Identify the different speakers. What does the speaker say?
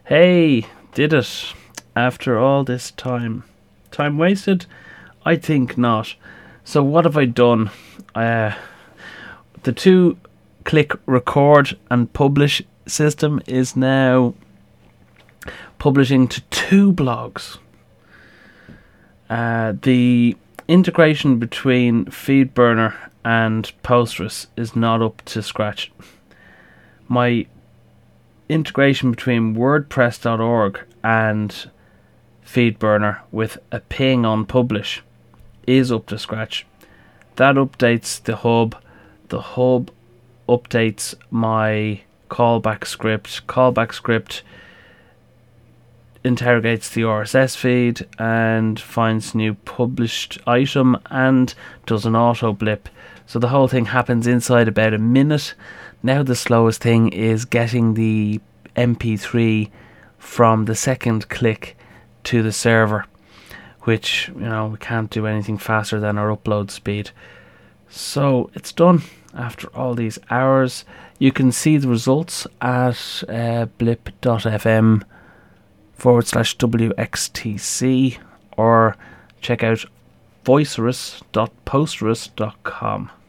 Speaker 1: Hey, did it after all this time. Time wasted? I think not. So what have I done? The 2-click record and publish system is now publishing to 2 blogs. The integration between FeedBurner and Postgres is not up to scratch. My integration between WordPress.org and FeedBurner with a ping on publish is up to scratch. That updates the hub. The hub updates my callback script. Callback script interrogates the RSS feed and finds new published item and does an auto blip. So the whole thing happens inside about a minute. Now the slowest thing is getting the MP3 from the second click to the server, which, we can't do anything faster than our upload speed. So it's done after all these hours. You can see the results at blip.fm/WXTC or check out voicerus.postgres.com.